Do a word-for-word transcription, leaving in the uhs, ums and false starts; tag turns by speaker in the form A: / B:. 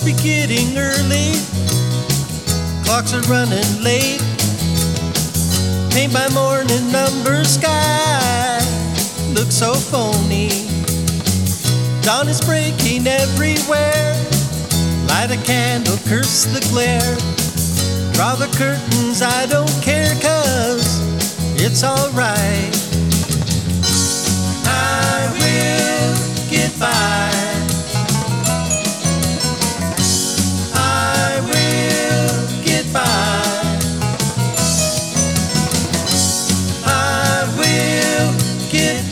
A: must be getting early. Clocks are running late. Paint by morning, number sky looks so phony. Dawn is breaking everywhere. Light a candle, curse the glare. Draw the curtains, I don't care, 'cause it's alright. I will get by. I will get by. I will get